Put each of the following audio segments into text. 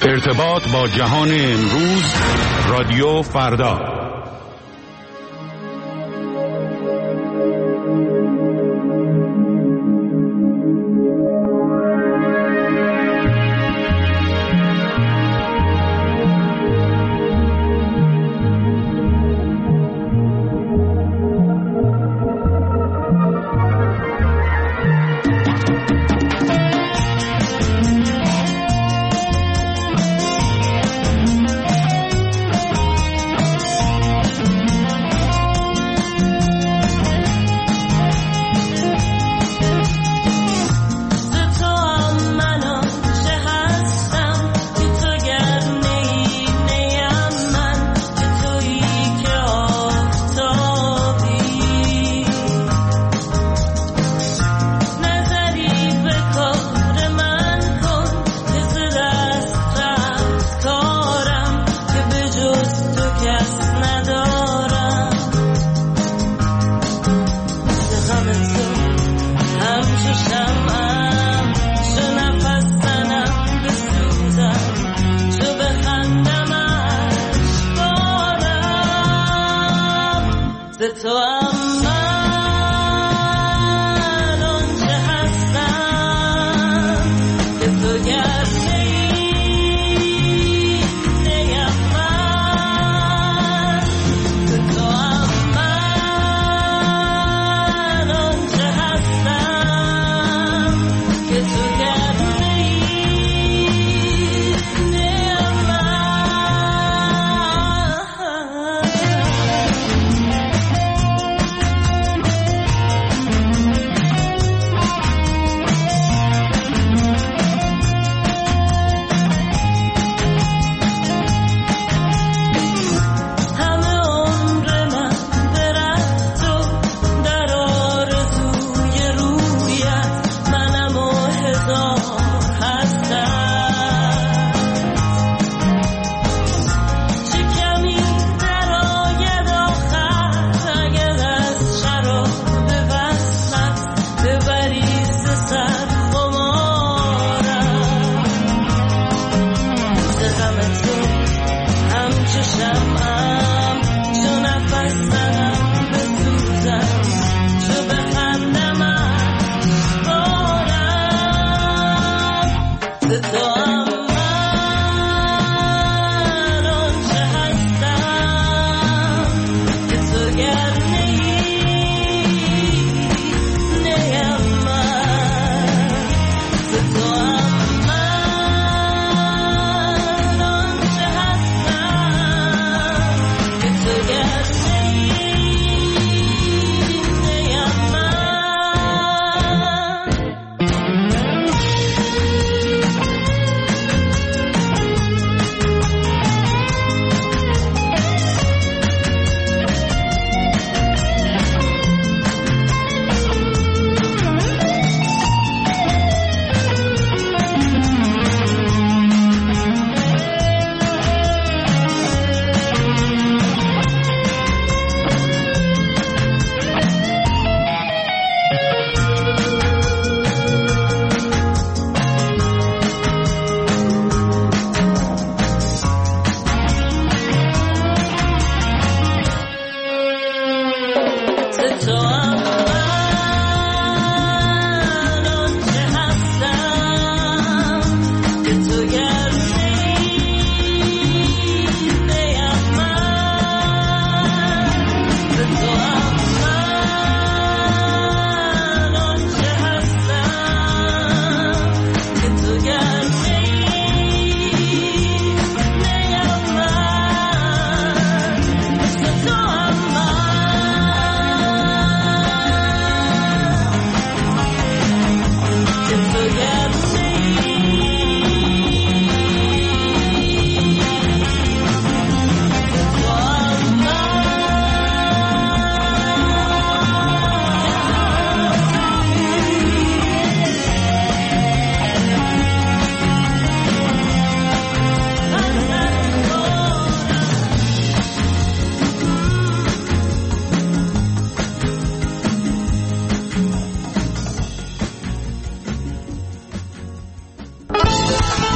ارتباط با جهان امروز، رادیو فردا.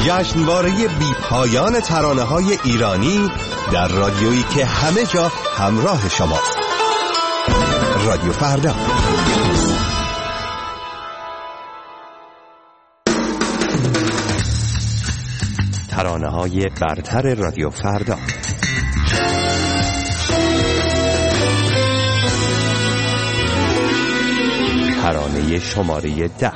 جشنواره بی پایان ترانه‌های ایرانی در رادیویی که همه جا همراه شماست. رادیو فردا. ترانه‌های برتر رادیو فردا. ترانه شماره 10.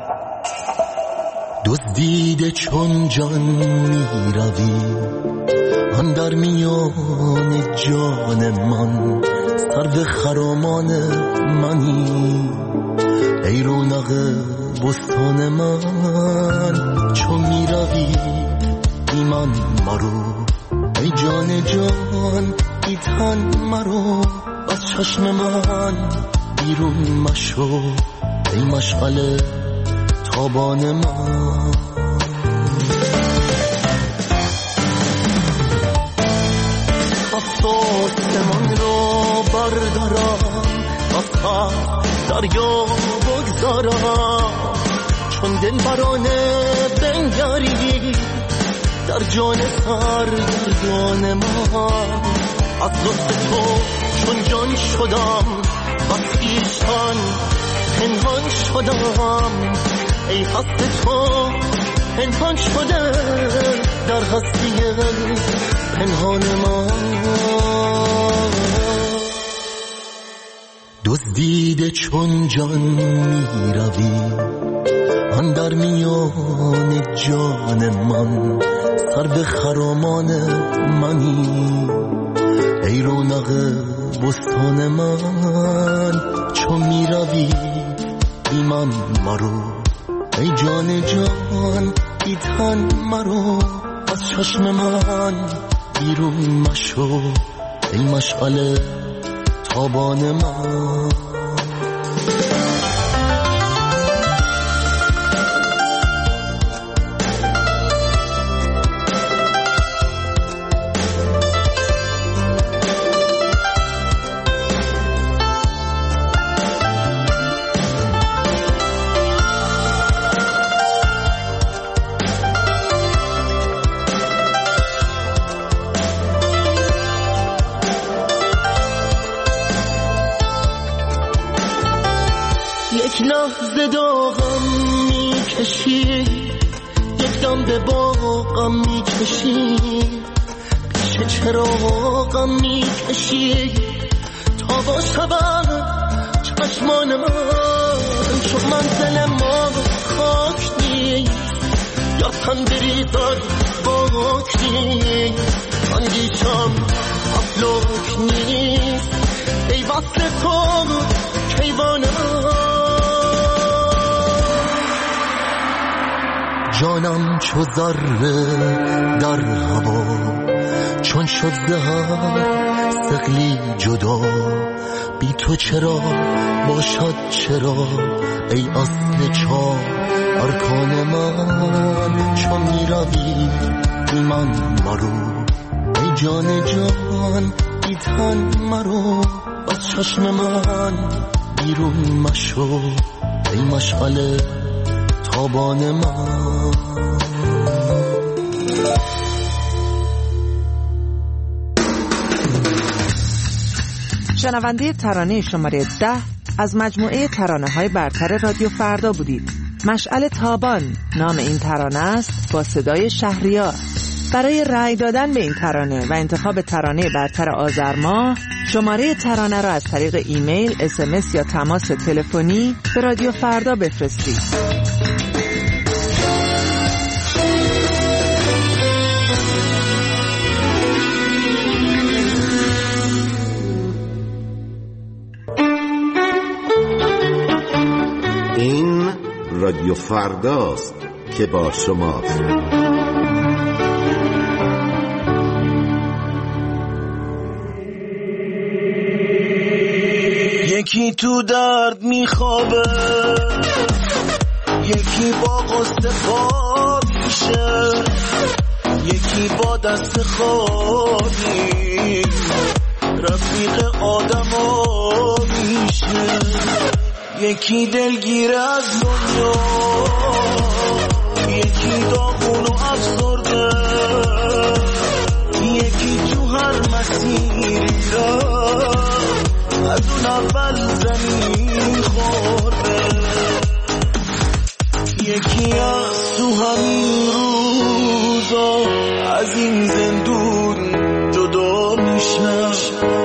دزدیده چون جان می روی اندر میان جان من، سرو خرامان منی ای رونق بستان من. چون می روی بی من مرو ای جان جان، بی تن مرو از چشم من بیرون مشو ای مشعل تابان من. آسمان رو بردارم از دریا بگذارم، چون دل برانه بنگری در جان سرگردان من. از لطف تو چون جان شدم از خویشتن پنهان شدم، ای هست تو پنهان شده در هستی پنهان من. دزدیده چون جان می روی اندر میان جان من، سرو خرامان منی ای رونق بستان من. چون می روی بی من مرو ای جان جان، بی تن مرو از چشم من بیرون مشو ای مشعل تابان من. یک لحظه داغم میکشی، یک دم به باغم میکشی، پیش چراغم میکشی تا با شبم چشمان من. چون منزل ما خاک نیست یا تندری در باک نیست، اندیشم افلاک نیست ای وصل تو کیوان من. جانم چو ذره در هوا، چون شد زهر ثقلی جدا، بی تو چرا باشد چرا ای اصل چار ارکان من. چون می روی بی من مرو ای جان جان، بی تن مرو از چشم من بیرون مشو ای مشعل تابان من. شنونده ترانه شماره 10 از مجموعه ترانه‌های برتر رادیو فردا بودید. مشعل تابان نام این ترانه است با صدای شهریار. برای رأی دادن به این ترانه و انتخاب ترانه برتر آذر ماه، شماره ترانه را از طریق ایمیل، SMS یا تماس تلفنی به رادیو فردا بفرستید. این رادیو فرداست که با شماست. یکی تو درد میخوابه، یکی با قصد خواب میشه، یکی با دست خالی رفیق آدما میشه. یکی دلگیر از دنیا، یکی داغون و افسرده، یکی تو هر مسیری رفت از اون اول زمین خورده، یکی از تو همین روزا از این زندون جدا میشه،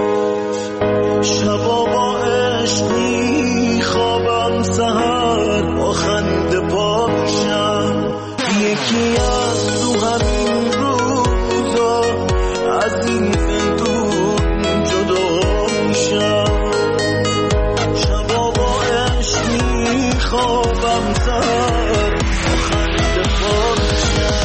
شبا با عشق میخوابم سحر با خنده پا میشم، یکی از تو همین روزا از این زندون جدا میشم، شبا با عشق میخوابم سحر با خنده پا میشم.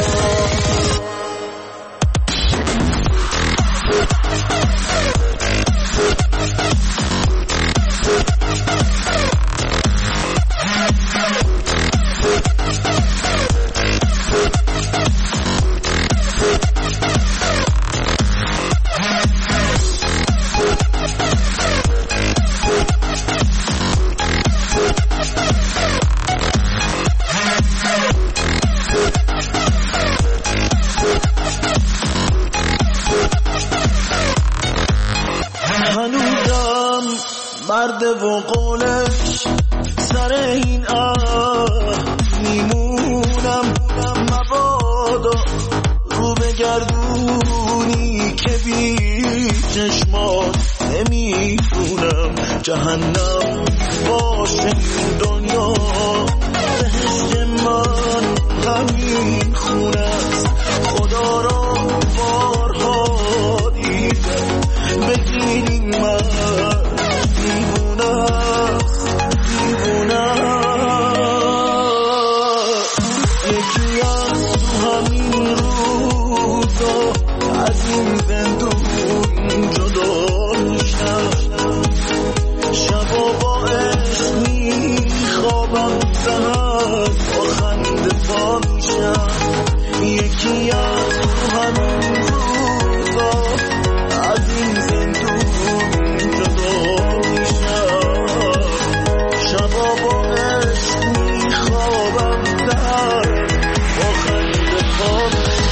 هنوزم مرده و قولش سر این میمونم، مبادا رو بگردونی که بی چشمات نمیتونم، جهنم باشه این دنیا بهشت من همین خونه است، خدا را بارها دیدم بگیرین من دیوونه است، دیوونه یکی از تو همین روزا از این زندون جدا میشم، شبا با عشق میخوابم سحر با خنده پا میشم، یکی از تو همین روزا از این زندون جدا میشم، شبا با عشق میخوابم سحر با خنده پا میشم.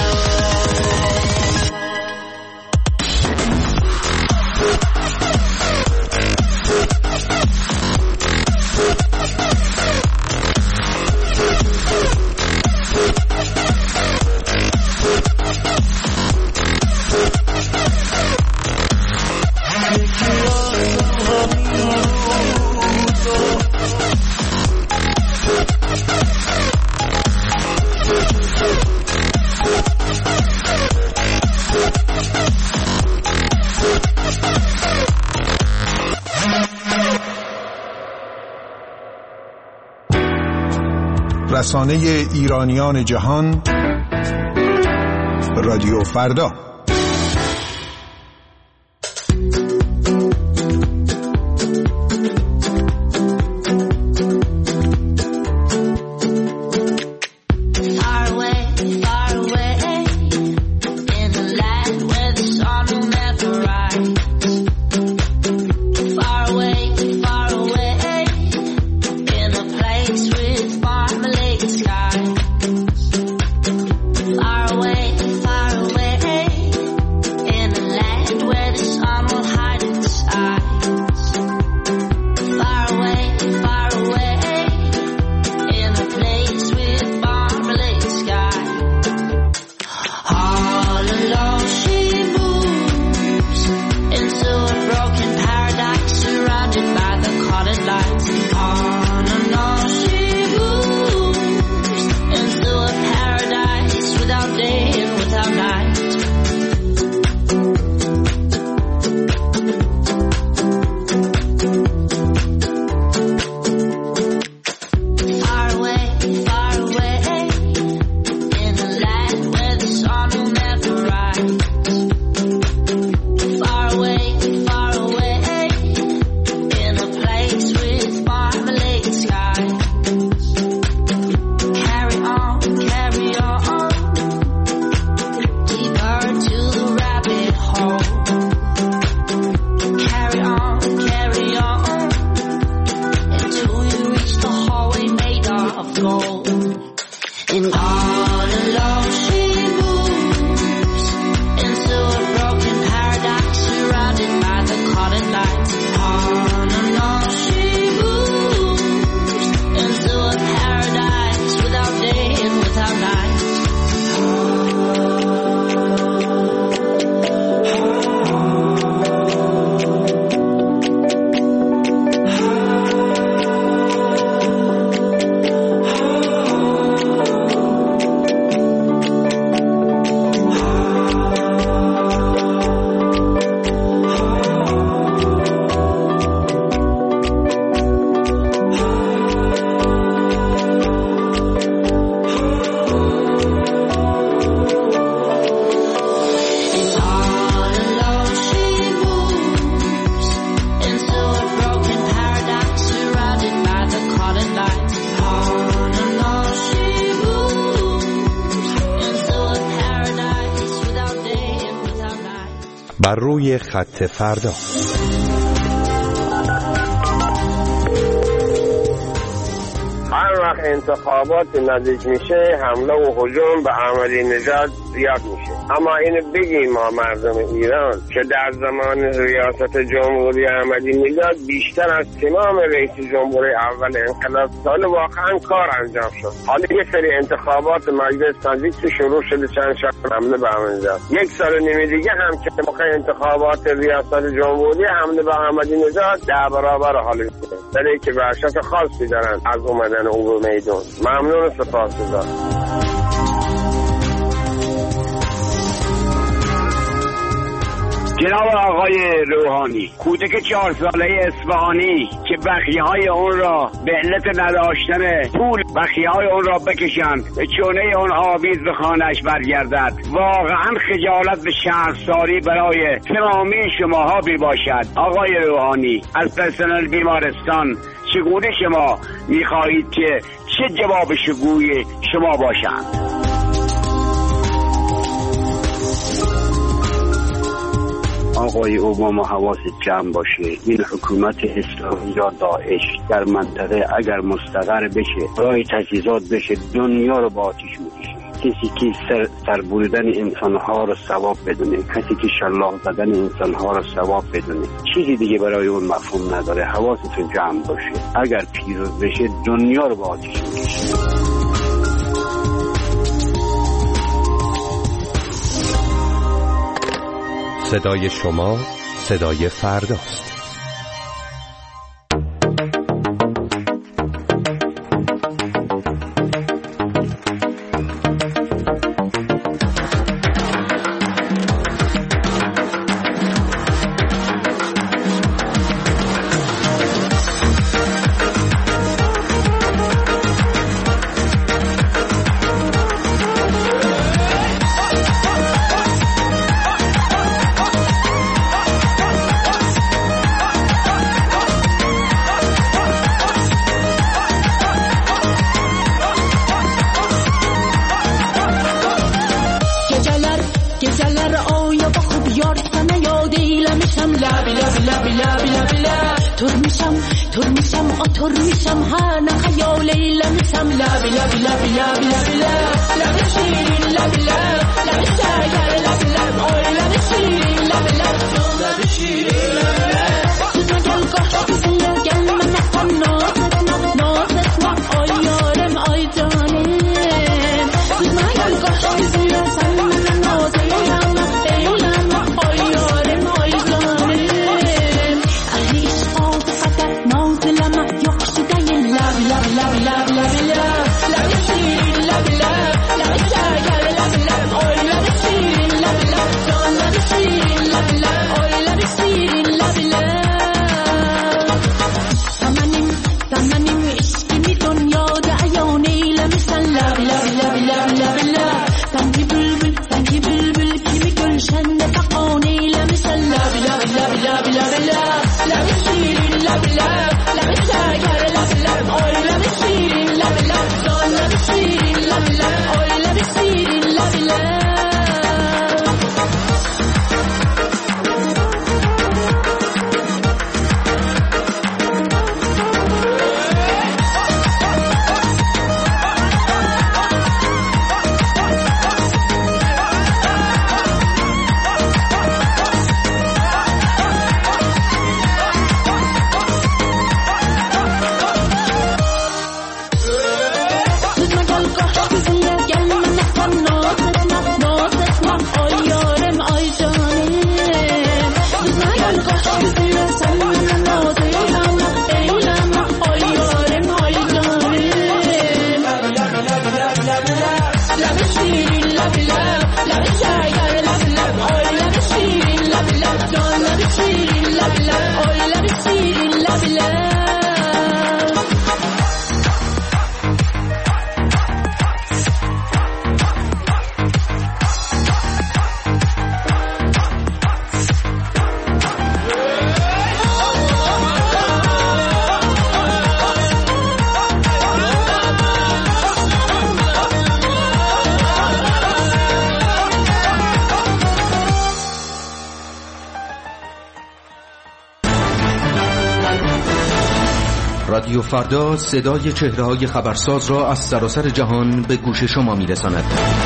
رسانه ایرانیان جهان، رادیو فردا. Far away, بر روی خط فردا. هر وقت انتخابات نزدیک میشه حمله و هجوم به احمدی نژاد زیاد میشه، اما اینو بگیم ما مردم ایران که در زمان ریاست جمهوری احمدی نژاد بیشتر از تمام رئیس جمهوری اول انقلاب سال واقعا کار انجام شد. حالا یه سری انتخابات مجلس نزدیک شروع شده، چند شب حمله به احمدی نژاد، یک سال و نیم دیگه هم که موقع انتخابات ریاست جمهوری حمله به احمدی نژاد 10 برابر حال میشه، برای که وحشت خاصی دارن از اومدن او به میدون. ممنون و سپاسگزارم. جناب آقای روحانی، کودک 4 ساله اصفهانی که بخیه‌های اون را به علت نداشتن پول بخیه‌های اون را بکشند به چونه اون آویز به خانه‌اش برگردد، واقعا خجالت به شهرساری برای تمامی شماها بی باشد. آقای روحانی، از پرسنل بیمارستان چگونه شما می‌خواهید که چه جواب شگوی شما باشند؟ آقای اوباما حواست جمع باشه، این حکومت اسلامی یا داعش در منطقه اگر مستقر بشه، راه تجهیزات بشه، دنیا رو با آتیش میکشه. کسی که سر بریدن انسانها رو ثواب بدونه، کسی که شلاق زدن انسانها رو ثواب بدونه، چیزی دیگه برای اون مفهوم نداره. حواستون جمع باشه، اگر پیروز بشه دنیا رو با آتیش میکشه. صدای شما صدای فرداست. رادیو فردا صدای چهره‌های خبرساز را از سراسر جهان به گوش شما می‌رساند.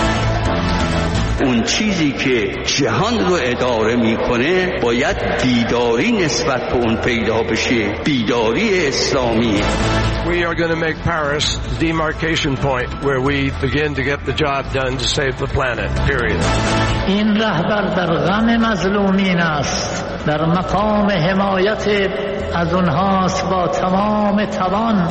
اون چیزی که جهان رو اداره میکنه باید بیداری نسبت به اون پیدا بشه، بیداری اسلامی. We are going to make Paris the demarcation point where we begin to get the job done to save the planet. Period. این رهبر در غم مظلومین است، در مقام حمایت از اونهاست با تمام توان.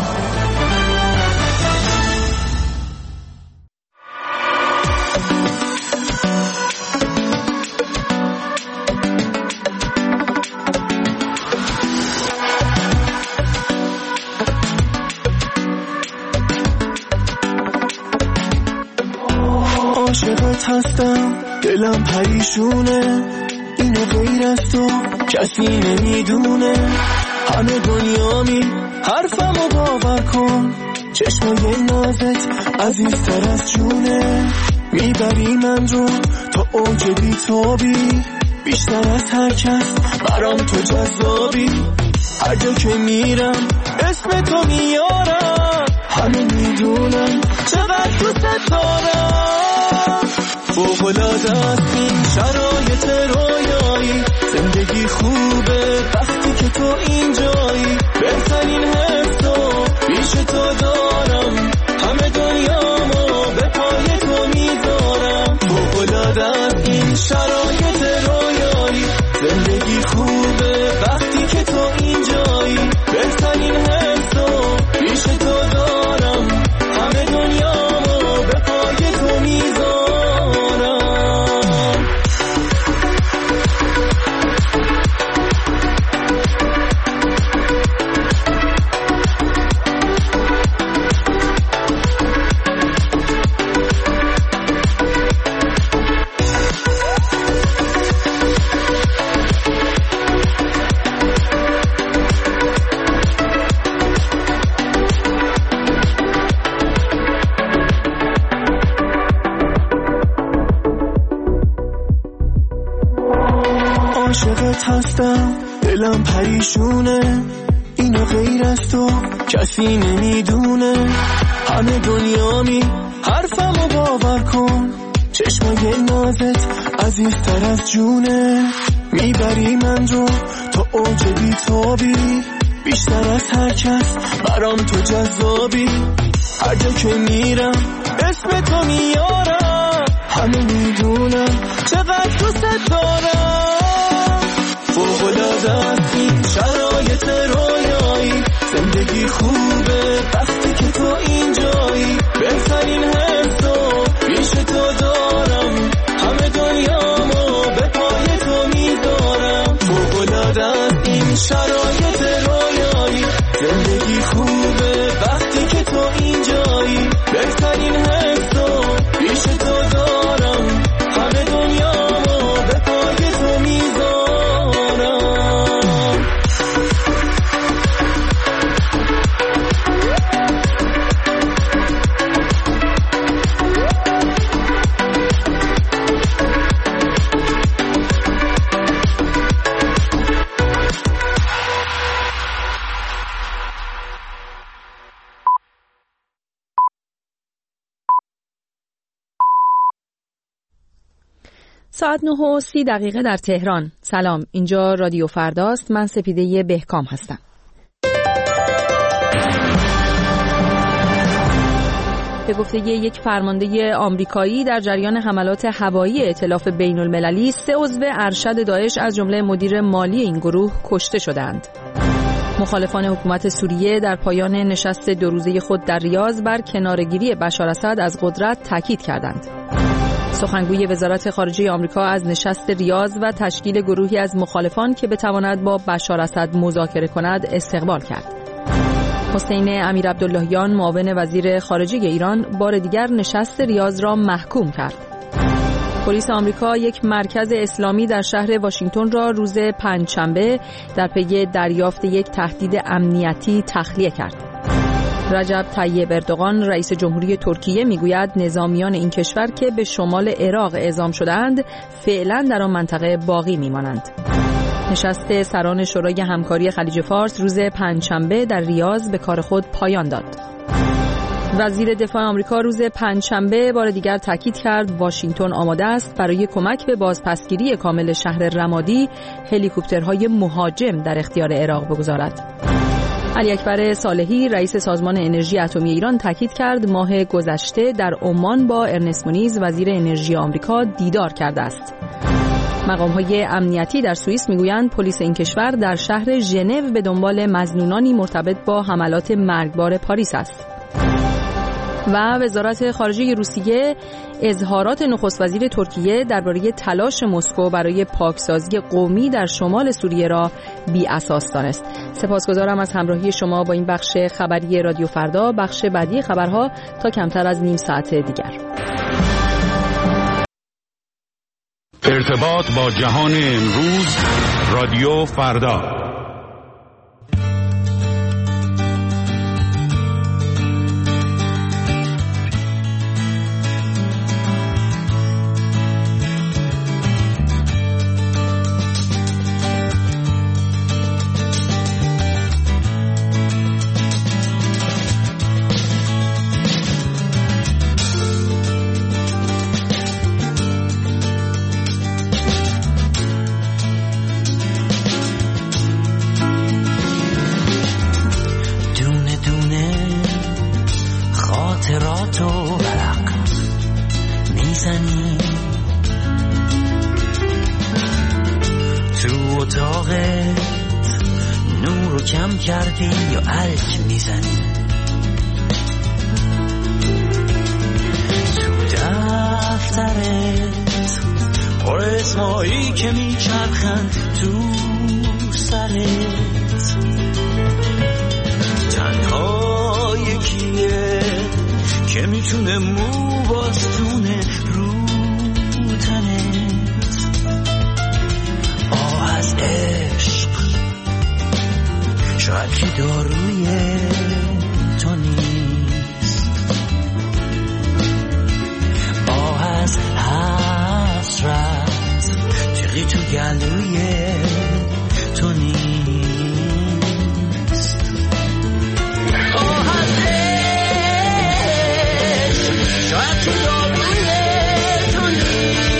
عاشقت هستم، دلم پریشونه، اینو غیر از تو کسی نمیدونه. همه دنیامی حرفمو باور کن، چشمای نازت عزیزتر از جونه. میبری من رو تا اوج بی‌تابی، بیشتر از هر کس برام تو جذابی. هر جا که میرم اسم تو میارم، همه میدونم چقدر دوست دارم. فوق‌العاده است این شرایط رویایی، زندگی خوبه وقتی که تو اینجایی. بهترین حسو پیش تو دارم، همه دنیامو به پای تو میذارم. فوق‌العاده است این شرایط رویایی، زندگی خوبه وقتی که تو اینجایی. بهترین حسو پیش تو دارم، همه دنیامو به پای تو میذارم. عاشقت هستم، دلم پریشونه، اینو غیر از تو کسی نمیدونه. همه دنیامی حرفمو باور کن، چشمای نازت عزیزتر از جونه. میبری من رو تا اوج بی‌تابی، بیشتر از هر کس برام تو جذابی. هر جا که میرم اسم تو میارم، همه میدونم چقدر دوست دارم. فوق‌العاده است این شرایط رویایی، زندگی خوبه وقتی که تو اینجایی. بهترین حسو پیش تو دارم، همه دنیامو به پای تو میذارم. فوق‌العاده است این شرایط رویایی، زندگی خوبه وقتی که تو اینجایی. بهترین حسو پیش تو دارم، همه دنیامو به پای تو میذارم. ساعت 9:30 در تهران. سلام، اینجا رادیو فرداست. من سپیده بهکام هستم. به گفته یک فرمانده آمریکایی، در جریان حملات هوایی ائتلاف بین‌المللی 3 عضو ارشد داعش از جمله مدیر مالی این گروه کشته شدند. مخالفان حکومت سوریه در پایان نشست 2 روزه خود در ریاض بر کناره‌گیری بشار اسد از قدرت تاکید کردند. سخنگوی وزارت خارجه آمریکا از نشست ریاض و تشکیل گروهی از مخالفان که بتواند با بشار اسد مذاکره کند استقبال کرد. حسین امیرعبداللهیان، معاون وزیر خارجه ایران، بار دیگر نشست ریاض را محکوم کرد. پلیس آمریکا یک مرکز اسلامی در شهر واشنگتن را روز پنجشنبه در پی دریافت یک تهدید امنیتی تخلیه کرد. رجب طیب اردوغان، رئیس جمهوری ترکیه، میگوید نظامیان این کشور که به شمال عراق اعزام شدند فعلا در آن منطقه باقی میمانند. نشست سران شورای همکاری خلیج فارس روز پنجشنبه در ریاض به کار خود پایان داد. وزیر دفاع آمریکا روز پنجشنبه بار دیگر تاکید کرد واشنگتن آماده است برای کمک به بازپسگیری کامل شهر رمادی هلیکوپترهای مهاجم در اختیار عراق بگذارد. علی اکبر صالحی رئیس سازمان انرژی اتمی ایران تاکید کرد ماه گذشته در عمان با ارنست مونیز وزیر انرژی آمریکا دیدار کرده است. مقام‌های امنیتی در سوئیس میگویند پلیس این کشور در شهر ژنو به دنبال مظنونانی مرتبط با حملات مرگبار پاریس است. و وزارت خارجه روسیه اظهارات نخست وزیر ترکیه درباره تلاش مسکو برای پاکسازی قومی در شمال سوریه را بی اساس دانست. سپاسگزارم از همراهی شما با این بخش خبری رادیو فردا. بخش بعدی خبرها تا کمتر از نیم ساعت دیگر. ارتباط با جهان امروز، رادیو فردا. کردی یا الک میزنی تو دفترت پر اسمایی که میچرخند تو سرت تنها یکیه که میتونه مو باستونه رو تنت آه از عشق شاید که داروی تو نیست آه از حسرت تقی تو گلوی تو نیست آه از عشق شاید که داروی تو نیست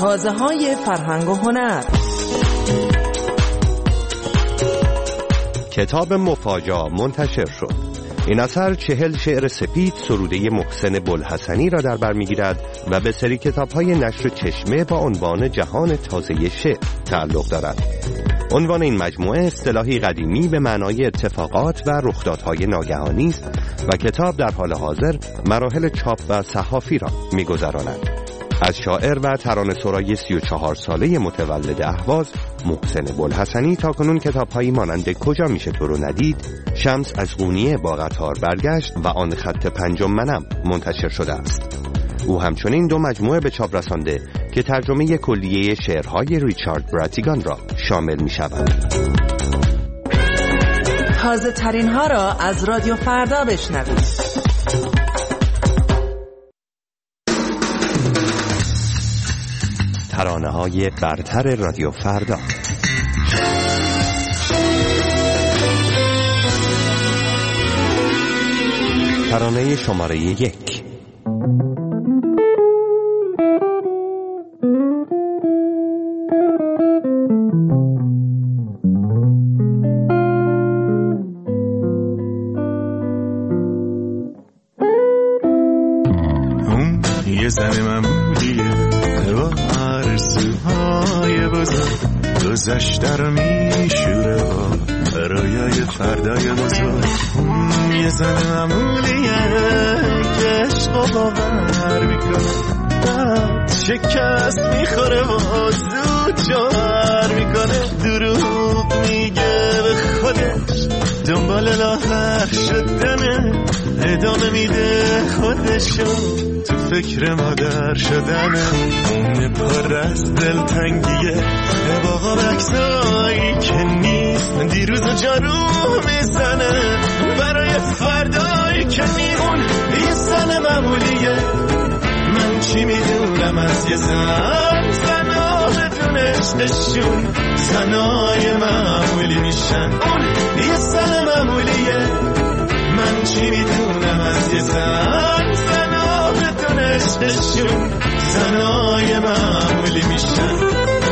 تازه‌های فرهنگ و هنر. کتاب مفاجا منتشر شد. این اثر 40 شعر سپید سروده محسن بوالحسنی را در بر می‌گیرد و به سری کتاب‌های نشر چشمه با عنوان جهان تازه شعر تعلق دارد. عنوان این مجموعه اصطلاحی قدیمی به معنای اتفاقات و رخدادهای ناگهانی است و کتاب در حال حاضر مراحل چاپ و صحافی را می‌گذراند. از شاعر و ترانه‌سرای 34 ساله متولد اهواز محسن بوالحسنی تاکنون کتاب‌هایی مانند کجا میشه تو رو ندید، شمس از قونیه با قطار برگشت و آن خط پنجم منم منتشر شده است. او همچنین 2 مجموعه به چاپ رسانده که ترجمه کلیه شعرهای ریچارد براتیگان را شامل می‌شوند. تازه ترین ها را از رادیو فردا بشنوید. ترانه‌های برتر رادیو فردا. ترانه شماره 1. یه زن معمولیه با آرزوهای بزرگ، گذشته رو میشوره با رویای فردای بزرگ. یه زن معمولیه که عشق و باور میکنه، بعد شکست میخوره و زود جوهر میکنه. دروغ میگه به خودش، دنبال لاغر شدنه، ادامه میده خودشو تو فکر مادر شدنه. اون پر از دلتنگیه با غمکسایی که نیست، دیروز و جارو میزنه برای فردایی که نیست. اون یه زن معمولیه، من چی میدونم از یه زن. زنا بدون عشقشون زنای معمولی میشن. اون یه زن معمولیه، من چی میدونم از یه زن. زنا بدون عشقشون زنای معمولی میشن.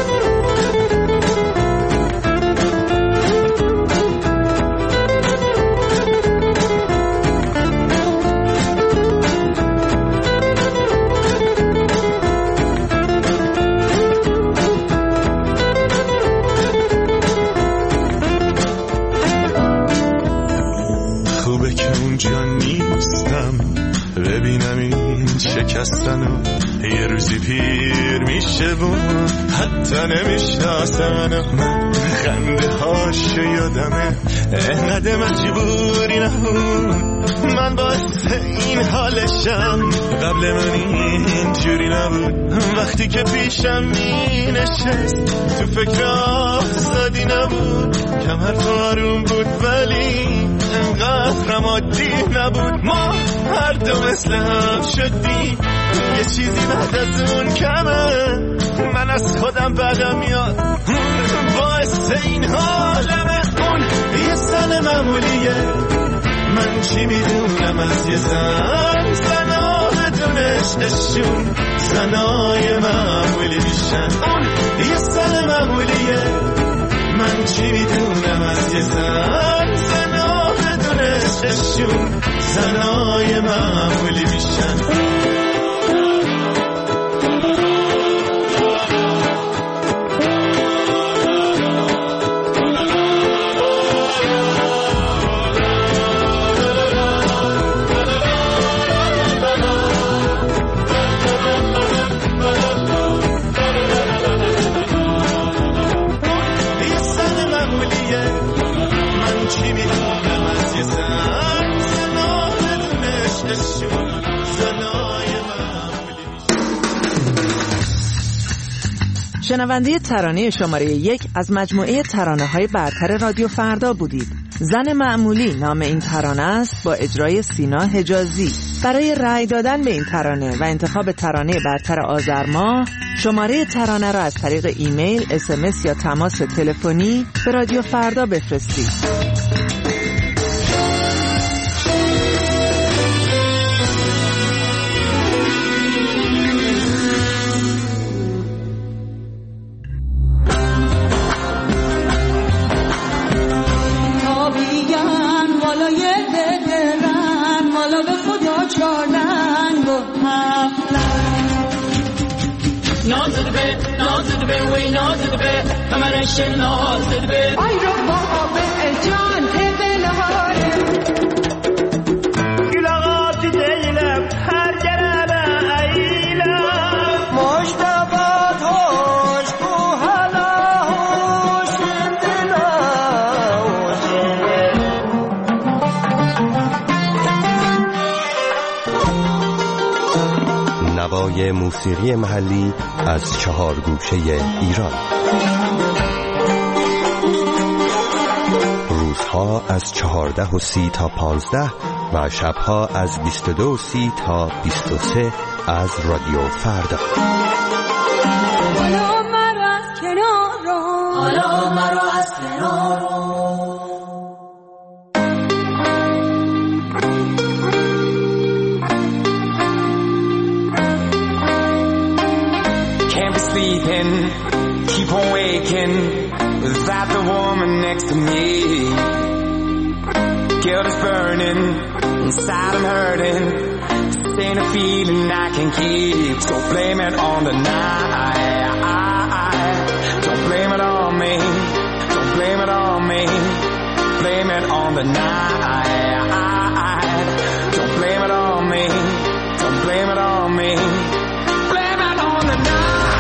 ببینم این شکستنو یه روزی پیر میشه بود، حتی نمیشناسم. من خنده هاشو یادمه، انقدر مجبوری نبود. من باعث این حالشم، قبل من اینجوری نبود. وقتی که پیشم می نشست تو فکر آزادی نبود. کمر تو آروم بود ولی انقدر عادی نبود. ما هر دو مثل هم شدیم، یه چیزی بعد از اون کمه. من از خودم بدم میاد، باعث این حالمه. اون یه زن معمولیه، من چی میدونم از یه زن. زنا بدون عشقشون زنای معمولی میشن. اون یه زن معمولیه، من چی میدونم از یه زن. زنا بدون عشقشون زنای معمولی میشن. شنونده ترانه شماره 1 از مجموعه ترانه‌های برتر رادیو فردا بودید. زن معمولی نام این ترانه است با اجرای سینا حجازی. برای رأی دادن به این ترانه و انتخاب ترانه برتر آذر ماه، شماره ترانه را از طریق ایمیل، SMS یا تماس تلفنی به رادیو فردا بفرستید. نازد به وی نازد به قمرش نازد به آی رو با به جان تبلهاره گلاغات دیلم هر جرابه ایلم مشتبات هوش بو حالا هوش نوای موسیقی محلی از 4 گوشه ایران. روزها از 14:30 تا 15 و شبها از 22:30 تا 23 از رادیو فردا. حالا مرا از کنار رو، حالا مرا از کنار رو. Sleeping, keep on waking without the woman next to me. Guilt is burning, inside I'm hurting. This ain't a feeling I can keep, so blame it on the night. Don't blame it on me, don't blame it on me. Blame it on the night. Don't blame it on me, don't blame it on me. Blame it on the night.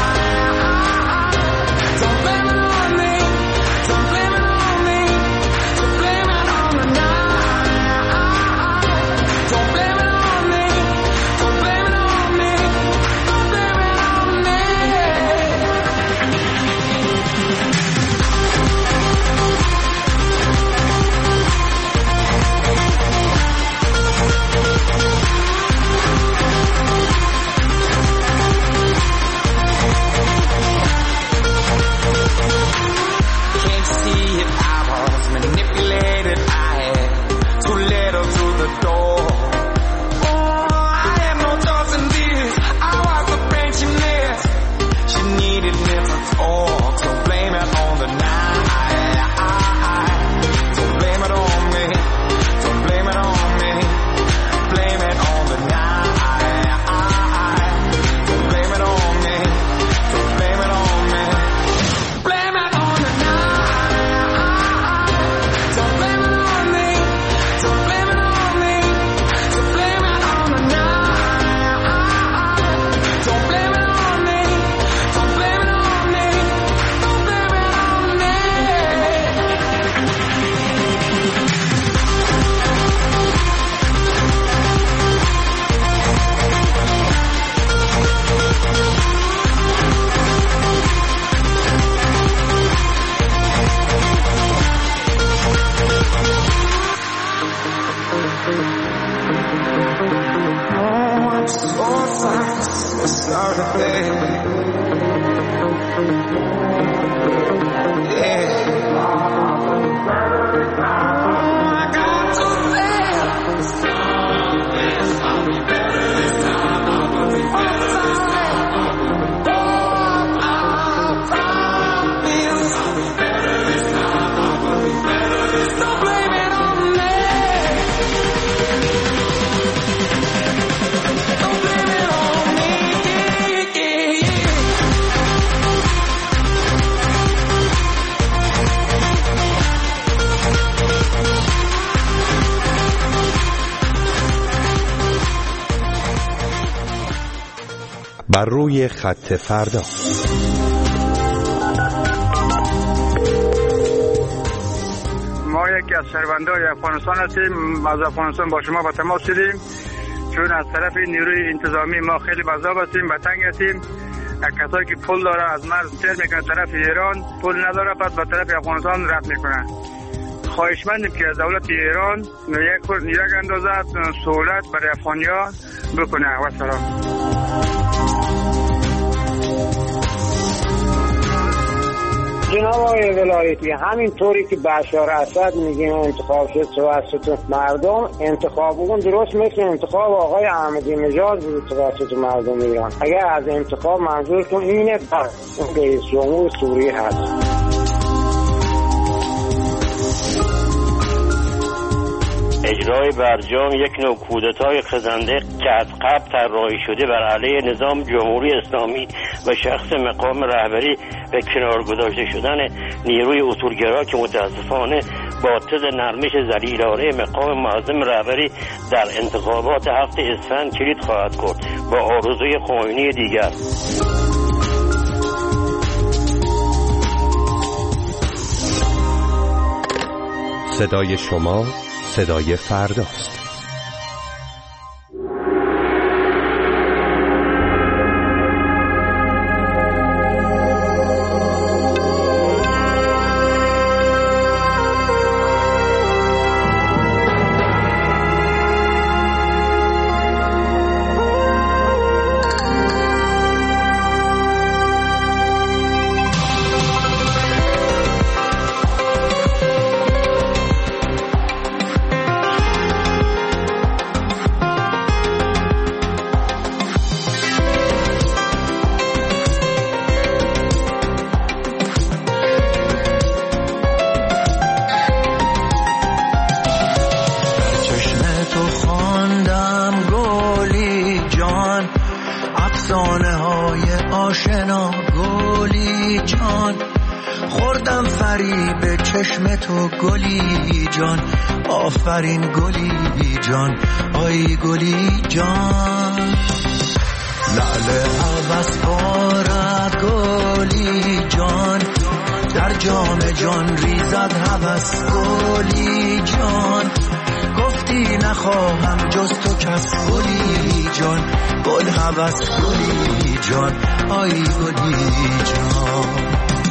بر روی خط فردا. ما یکی از شهروندان افغانستان هستیم. از افغانستان با شما به تماس شدیم چون از طرف نیروی انتظامی ما خیلی عذاب هستیم، به تنگ هستیم. کسایی که پول داره از مرز سیر میکنه طرف ایران، پول نداره پس به طرف افغانستان رفت میکنه. خواهشمندیم که از دولت ایران یک اندازه سهولت برای افغانیا بکنه. و سلام. جناب آقای ولایتی، همین طوری که بشار اسد میگیم انتخاب شد توسط مردم، انتخاب اون درست مثل انتخاب آقای احمدی نژاد بود توسط مردم ایران. اگر از انتخاب منظورتون اینه، پس اون رئیس جمهور سوریه هست. اجرای برجام یک نوع کودتای خزنده که از قبل طراحی شده بر علیه نظام جمهوری اسلامی و شخص مقام رهبری به کنار گذاشته شدن نیروی اصولگرا که متاسفانه با تز نرمش ذلیلانه مقام معظم رهبری در انتخابات 7 اسفند کلید خواهد کرد با آرزوی خمینی دیگر. صدای شما صدای فرداست. آفرین گلی جان، آی گلی جان، لعل عوض بارد گلی جان، در جام جان ریزد هوس گلی جان، گفتی نخواهم جز تو کس گلی جان، گل هوس گلی جان، آی گلی جان.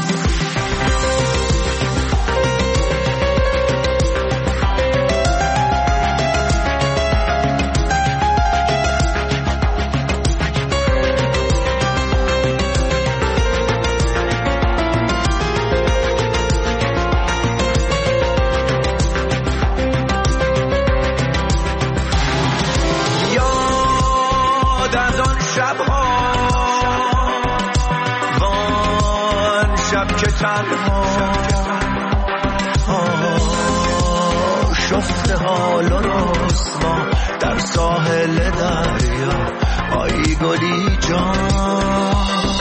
شفته حال و رسوا در ساحل دریا، آی گلی جان،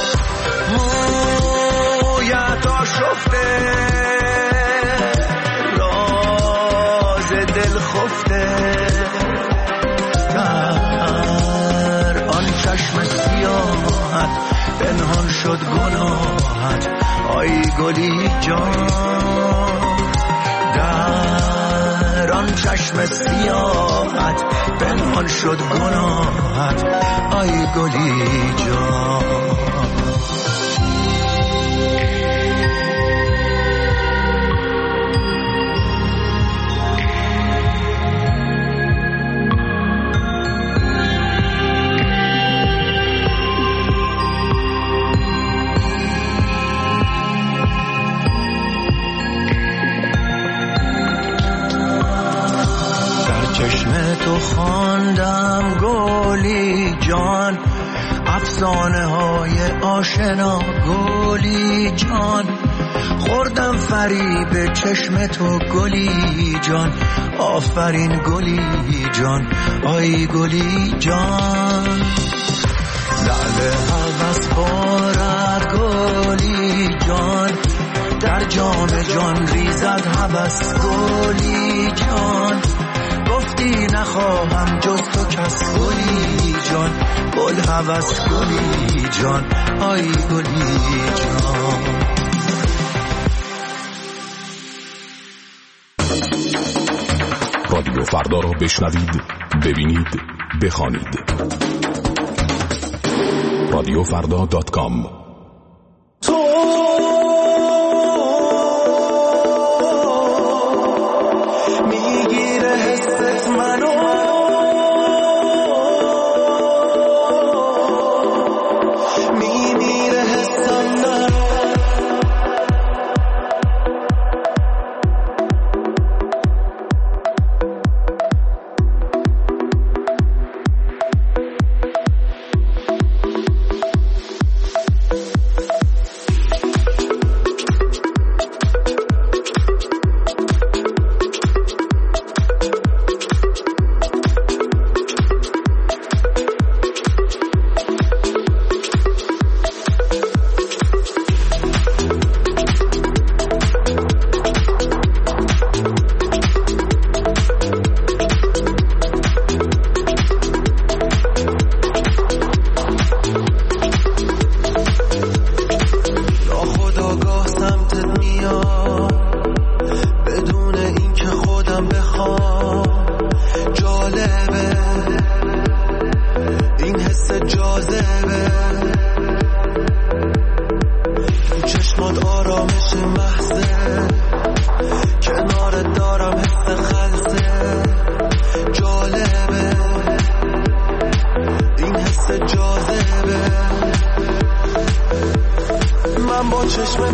مویت آشفته راز دل خفته، در آن چشم سیاحت پنهان شد گناهت، آی گلی جان، در آن چشم سیاحت پنهان شد گناهت، آی گلی جان. تو خواندم گلی جان، افسانه های آشنا گلی جان، خوردم فریب چشم تو گلی جان، آفرین گلی جان، آی گلی جان، لعل هوس بارد گلی جان، در جام جان ریزد هوس گلی جان، گفتی نخواهم جز تو کس گلی جان، گل هوس گلی جان، آی گلی جان. رادیو فردا را بشنوید، ببینید، بخوانید. رادیوفردا.com.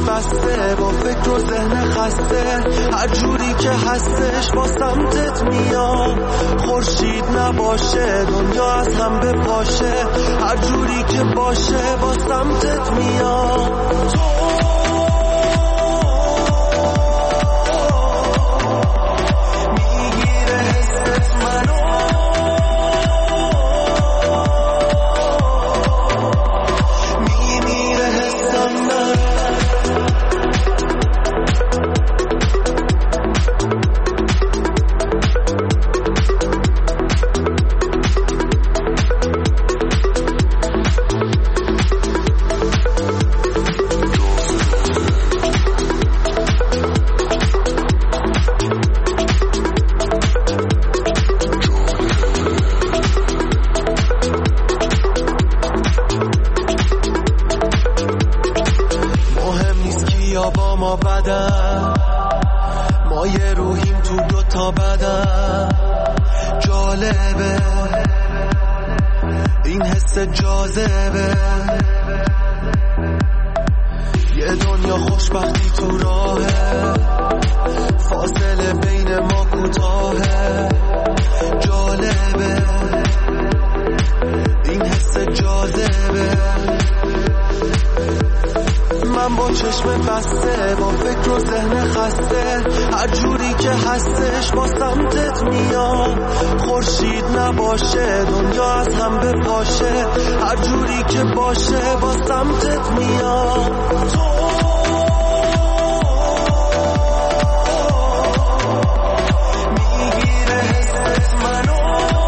بسته با فکر و ذهن خسته، هر جوری که هستش با سمتت میام. خورشید نباشه دنیا از هم بپاشه، هر جوری که باشه با سمتت میام. میگیره حست منو، میمیره حسم منو. ما یه روحیم تو دوتا بدن، جالبه این حس جاذبه. یه دنیا خوشبختی تو راهه، فاصله بین ما کوتاهه. جالبه این حس جاذبه. من با چشم بسته با فکر و ذهن خسته، هر جوری که هستش با سمتت میام. خورشید نباشه دنیا از هم بپاشه، هر جوری که باشه با سمتت میام. میگیره حست منو،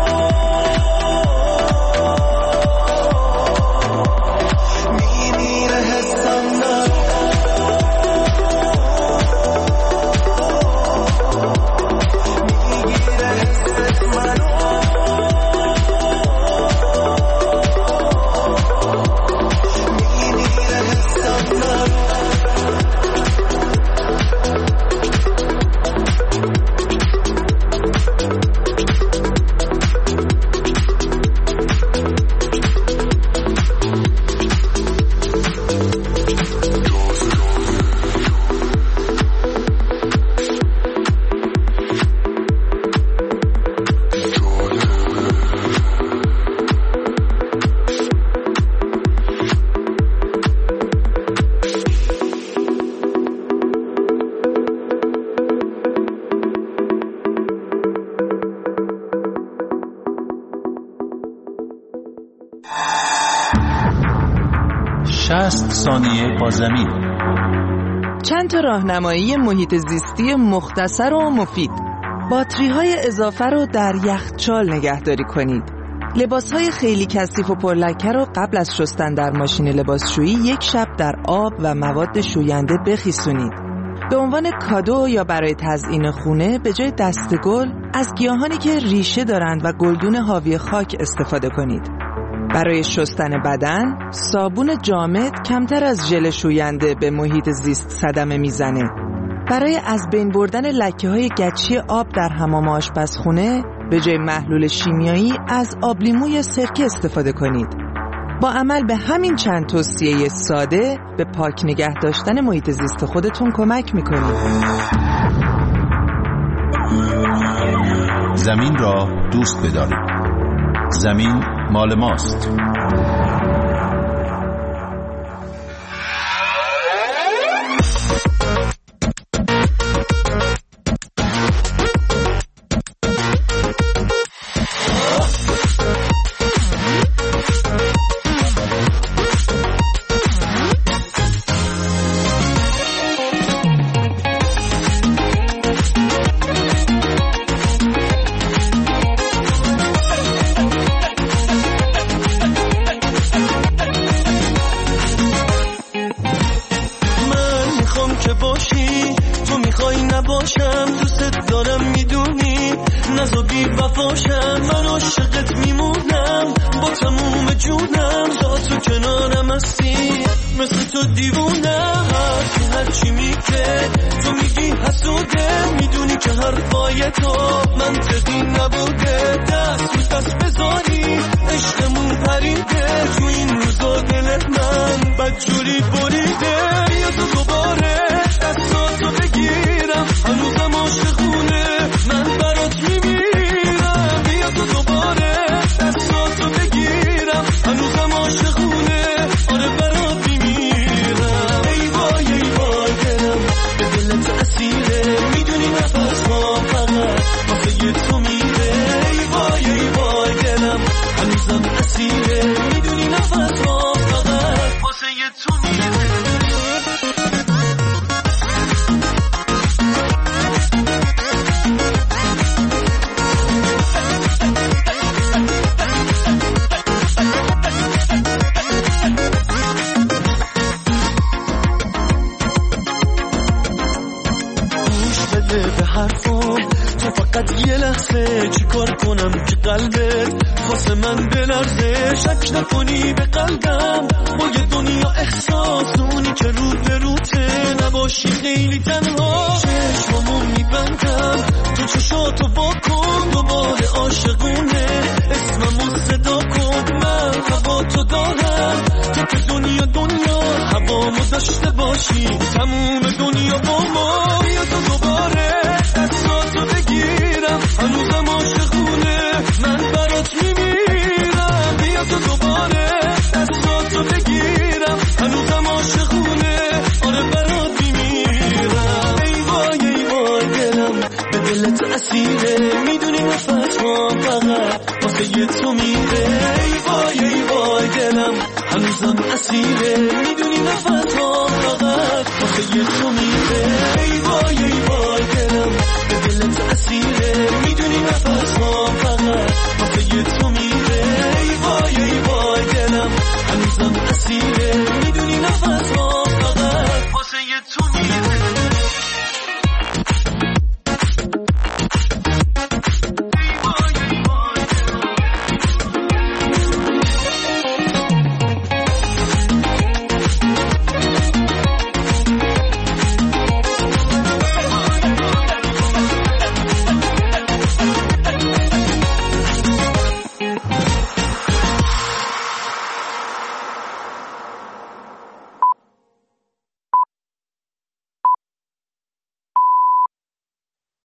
میمیره حسم منو. ثانیه با زمین. چند تا راهنمایی محیط زیستی مختصر و مفید. باتری‌های اضافه رو در یخچال نگهداری کنید. لباس‌های خیلی کثیف و پرلکه رو قبل از شستن در ماشین لباسشویی یک شب در آب و مواد شوینده بخیسونید. به عنوان کادو یا برای تزیین خونه به جای دستگل از گیاهانی که ریشه دارند و گلدون حاوی خاک استفاده کنید. برای شستن بدن، صابون جامد کمتر از ژل شوینده به محیط زیست صدمه میزنه. برای از بین بردن لکه‌های گچی آب در حمام آشپزخونه، به جای محلول شیمیایی از آب لیموی سرکه استفاده کنید. با عمل به همین چند توصیه ساده به پاک نگه داشتن محیط زیست خودتون کمک میکنید. زمین را دوست بدارید. زمین مال ماست. وفاشم، من عاشقت میمونم با تموم جونم، تا تو کنارم هستی مثل تو دیوونم. هرچی میگه تو میگی حسوده، میدونی که حرفای تو منطقی نبوده. دست رو دست بذاری عشقمون پریده، تو این روزا دل من بدجوری بریده. بیا تو دوباره حرفام. تو فقط یه لحظه چیکار کنم که قلبت واسه من بلرزه. شک نکنی به قلبم با یه دنیا احساس، اونی که رو به روته نباشی خیلی تنها. چشمامو میبندم تو چشاتو واکن، دوباره عاشقونه اسممو صدا کن. من هوا تو دارم تو که دنیا هوامو داشته باشی تموم دنیا با ما. بیا تو دوباره دستاتو بگیرم، هنوزم عاشقونه من برات میمیرم. بیا تو دوباره دستاتو بگیرم، هنوزم عاشقونه آره برات میمیرم. ای وای دلم به دلت اسیره، میدونی نفسم فقط واسه تو میره. ای وای دلم هنوزم اسیره، میدونی نفسم فقط واسه تو میره. ای وای